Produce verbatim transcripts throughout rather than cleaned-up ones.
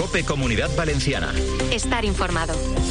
COPE Comunidad Valenciana. Estar informado.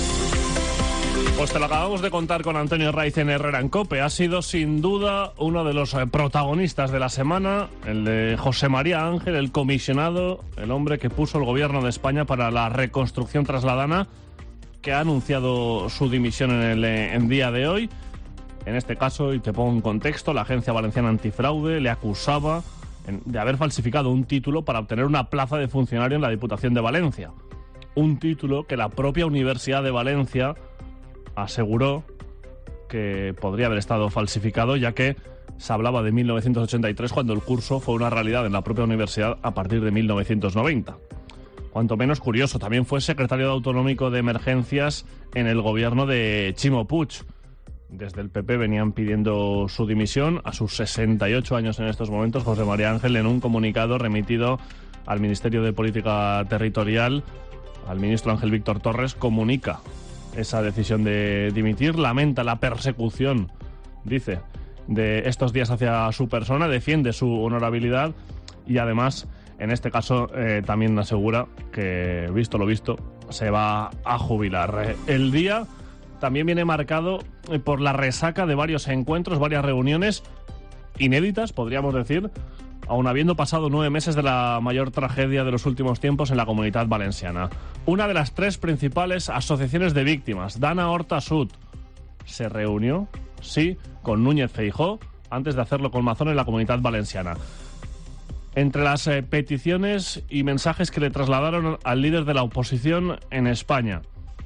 Pues te lo acabamos de contar con Antonio Raiz en Herrera en COPE. Ha sido sin duda uno de los protagonistas de la semana, el de José María Ángel, el comisionado, el hombre que puso el gobierno de España para la reconstrucción trasladana, que ha anunciado su dimisión en el en día de hoy. En este caso, y te pongo en contexto, la Agencia Valenciana Antifraude le acusaba de haber falsificado un título para obtener una plaza de funcionario en la Diputación de Valencia. Un título que la propia Universidad de Valencia aseguró que podría haber estado falsificado, ya que se hablaba de mil novecientos ochenta y tres cuando el curso fue una realidad en la propia universidad a partir de mil novecientos noventa. Cuanto menos curioso, también fue secretario autonómico de emergencias en el gobierno de Chimo Puig. Desde el P P venían pidiendo su dimisión. A sus sesenta y ocho años en estos momentos, José María Ángel, en un comunicado remitido al Ministerio de Política Territorial, al ministro Ángel Víctor Torres, comunica esa decisión de dimitir, lamenta la persecución, dice, de estos días hacia su persona, defiende su honorabilidad y además, en este caso, eh, también asegura que, visto lo visto, se va a jubilar. El día también viene marcado por la resaca de varios encuentros, varias reuniones inéditas, podríamos decir, aun habiendo pasado nueve meses de la mayor tragedia de los últimos tiempos en la Comunidad Valenciana. Una de las tres principales asociaciones de víctimas, Dana Horta Sud, se reunió, sí, con Núñez Feijóo, antes de hacerlo con Mazón en la Comunidad Valenciana. Entre las eh, peticiones y mensajes que le trasladaron al líder de la oposición en España,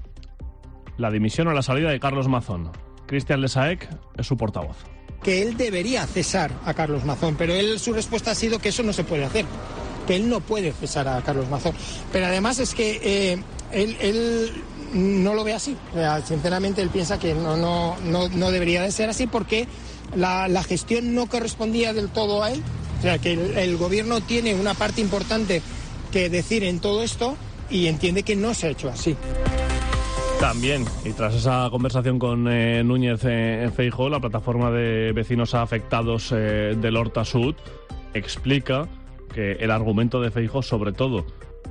la dimisión o la salida de Carlos Mazón. Cristian Lesaec es su portavoz. Que él debería cesar a Carlos Mazón, pero él, su respuesta ha sido que eso no se puede hacer, que él no puede cesar a Carlos Mazón. Pero además es que eh, él, él no lo ve así. O sea, sinceramente él piensa que no, no, no, no debería de ser así porque la, la gestión no correspondía del todo a él. O sea, que el, el gobierno tiene una parte importante que decir en todo esto y entiende que no se ha hecho así. También, y tras esa conversación con eh, Núñez eh, en Feijóo, la plataforma de vecinos afectados eh, del Horta Sud explica que el argumento de Feijóo, sobre todo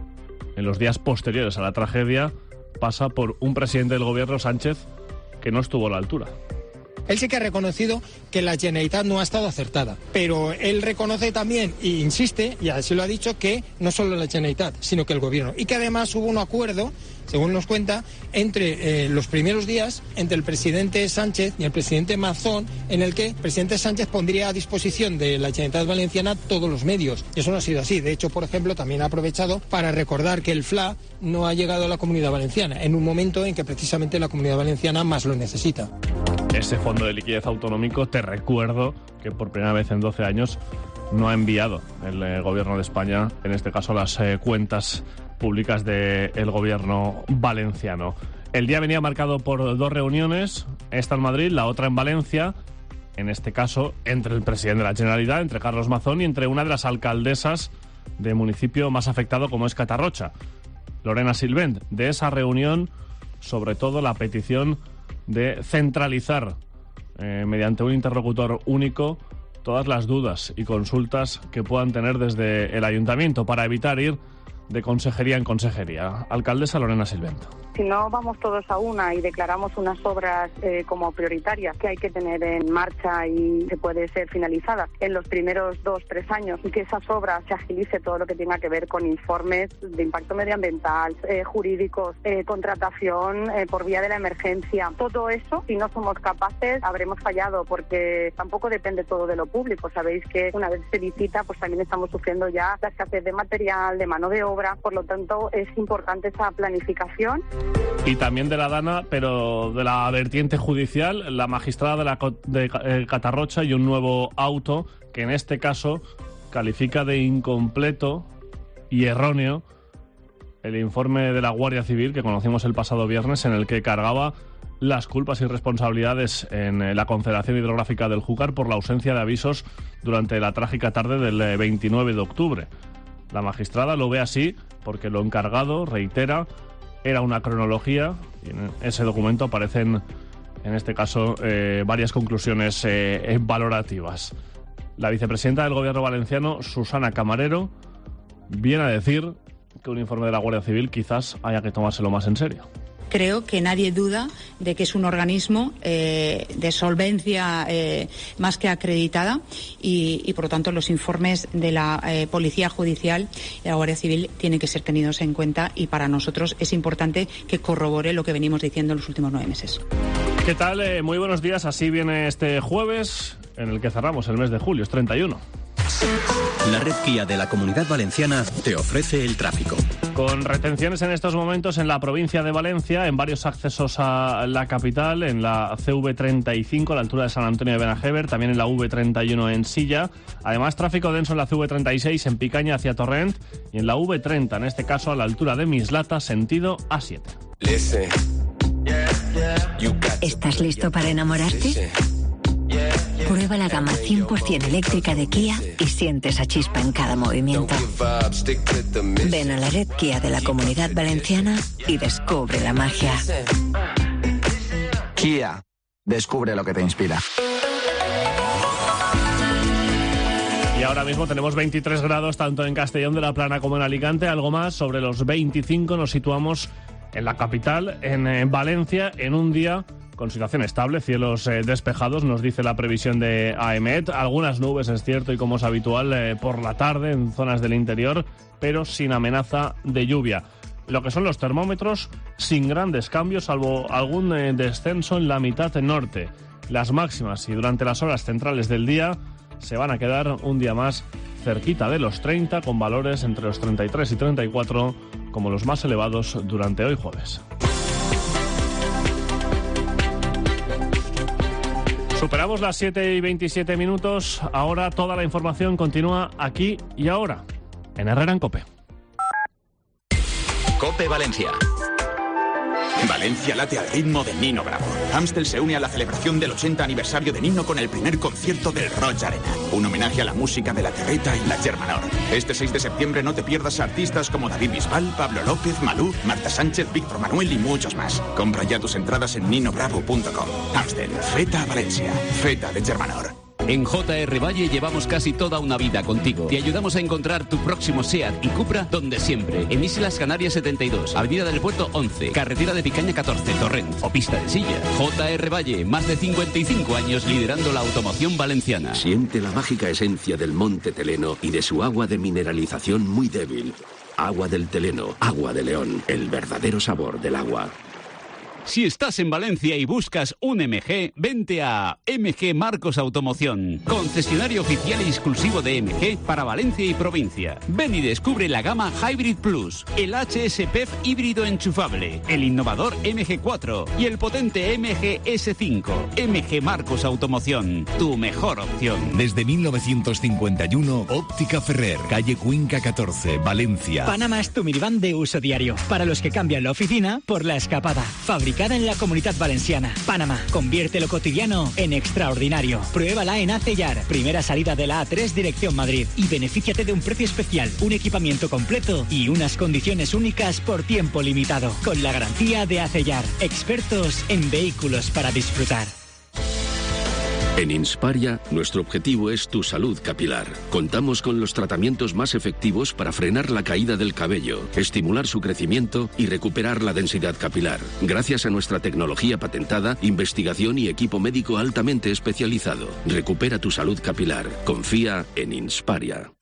en los días posteriores a la tragedia, pasa por un presidente del gobierno, Sánchez, que no estuvo a la altura. Él sí que ha reconocido que la Generalitat no ha estado acertada, pero él reconoce también e insiste, y así lo ha dicho, que no solo la Generalitat, sino que el gobierno. Y que además hubo un acuerdo, según nos cuenta, entre eh, los primeros días, entre el presidente Sánchez y el presidente Mazón, en el que el presidente Sánchez pondría a disposición de la Generalitat Valenciana todos los medios. Y eso no ha sido así. De hecho, por ejemplo, también ha aprovechado para recordar que el F L A no ha llegado a la Comunidad Valenciana, en un momento en que precisamente la Comunidad Valenciana más lo necesita. Ese fondo de liquidez autonómico, te recuerdo que por primera vez en doce años no ha enviado el eh, gobierno de España, en este caso las eh, cuentas públicas del gobierno valenciano. El día venía marcado por dos reuniones, esta en Madrid, la otra en Valencia, en este caso entre el presidente de la Generalitat, entre Carlos Mazón, y entre una de las alcaldesas del municipio más afectado como es Catarrocha, Lorena Silvent. De esa reunión, sobre todo la petición de centralizar eh, mediante un interlocutor único todas las dudas y consultas que puedan tener desde el ayuntamiento para evitar ir de consejería en consejería. Alcaldesa Lorena Silvent. Si no vamos todos a una y declaramos unas obras eh, como prioritarias que hay que tener en marcha y que puede ser finalizada en los primeros dos, tres años, y que esas obras se agilice todo lo que tenga que ver con informes de impacto medioambiental, eh, jurídicos, eh, contratación eh, por vía de la emergencia, todo eso, si no somos capaces, habremos fallado, porque tampoco depende todo de lo público. Sabéis que una vez se licita, pues también estamos sufriendo ya la escasez de material, de mano de obra, por lo tanto es importante esa planificación. Y también de la Dana, pero de la vertiente judicial, la magistrada de, la, de eh, Catarrocha y un nuevo auto que en este caso califica de incompleto y erróneo el informe de la Guardia Civil que conocimos el pasado viernes, en el que cargaba las culpas y responsabilidades en la Confederación Hidrográfica del Júcar por la ausencia de avisos durante la trágica tarde del veintinueve de octubre. La magistrada lo ve así porque lo encargado, reitera, era una cronología, y en ese documento aparecen, en este caso, eh, varias conclusiones eh, valorativas. La vicepresidenta del Gobierno valenciano, Susana Camarero, viene a decir que un informe de la Guardia Civil quizás haya que tomárselo más en serio. Creo que nadie duda de que es un organismo eh, de solvencia eh, más que acreditada y, y, por lo tanto, los informes de la eh, Policía Judicial y la Guardia Civil tienen que ser tenidos en cuenta y para nosotros es importante que corrobore lo que venimos diciendo en los últimos nueve meses. ¿Qué tal? Eh, muy buenos días. Así viene este jueves en el que cerramos el mes de julio, es treinta y uno. La red Kia de la Comunidad Valenciana te ofrece el tráfico. Con retenciones en estos momentos en la provincia de Valencia, en varios accesos a la capital, en la C V treinta y cinco a la altura de San Antonio de Benajever, también en la V treinta y uno en Silla. Además, tráfico denso en la C V treinta y seis en Picaña hacia Torrent y en la V treinta, en este caso a la altura de Mislata, sentido A siete. ¿Estás listo para enamorarte? Prueba la gama cien por ciento eléctrica de Kia y siente esa chispa en cada movimiento. Ven a la red Kia de la Comunidad Valenciana y descubre la magia. Kia, descubre lo que te inspira. Y ahora mismo tenemos veintitrés grados tanto en Castellón de la Plana como en Alicante, algo más, sobre los veinticinco nos situamos en la capital, en, en Valencia, en un día con situación estable, cielos eh, despejados, nos dice la previsión de AEMET. Algunas nubes, es cierto, y como es habitual, eh, por la tarde en zonas del interior, pero sin amenaza de lluvia. Lo que son los termómetros, sin grandes cambios, salvo algún eh, descenso en la mitad norte. Las máximas, y durante las horas centrales del día, se van a quedar un día más cerquita de los treinta, con valores entre los treinta y tres y treinta y cuatro, como los más elevados durante hoy jueves. Superamos las siete y veintisiete minutos. Ahora toda la información continúa aquí y ahora, en Herrera en COPE. COPE Valencia. Valencia late al ritmo de Nino Bravo. Amstel se une a la celebración del ochenta aniversario de Nino con el primer concierto del Roig Arena. Un homenaje a la música de la Terreta y la Germanor. Este seis de septiembre no te pierdas a artistas como David Bisbal, Pablo López, Malú, Marta Sánchez, Víctor Manuel y muchos más. Compra ya tus entradas en nino bravo punto com. Amstel, feta a Valencia, feta de Germanor. En J R Valle llevamos casi toda una vida contigo. Te ayudamos a encontrar tu próximo SEAT y Cupra donde siempre. En Islas Canarias setenta y dos, Avenida del Puerto once, Carretera de Picaña catorce, Torrent o Pista de Silla. J R Valle, más de cincuenta y cinco años liderando la automoción valenciana. Siente la mágica esencia del Monte Teleno y de su agua de mineralización muy débil. Agua del Teleno, agua de León, el verdadero sabor del agua. Si estás en Valencia y buscas un M G, vente a M G Marcos Automoción, concesionario oficial y exclusivo de M G para Valencia y provincia. Ven y descubre la gama Hybrid Plus, el H S P E F híbrido enchufable, el innovador M G cuatro y el potente M G S cinco. M G Marcos Automoción, tu mejor opción. Desde mil novecientos cincuenta y uno, Óptica Ferrer, calle Cuenca catorce, Valencia. Panamá es tu minivan de uso diario, para los que cambian la oficina por la escapada. Fabricada en la Comunidad Valenciana. Panamá, convierte lo cotidiano en extraordinario. Pruébala en Acellar, primera salida de la A tres, dirección Madrid, y benefíciate de un precio especial, un equipamiento completo y unas condiciones únicas por tiempo limitado, con la garantía de Acellar, expertos en vehículos para disfrutar. En Insparia, nuestro objetivo es tu salud capilar. Contamos con los tratamientos más efectivos para frenar la caída del cabello, estimular su crecimiento y recuperar la densidad capilar. Gracias a nuestra tecnología patentada, investigación y equipo médico altamente especializado. Recupera tu salud capilar. Confía en Insparia.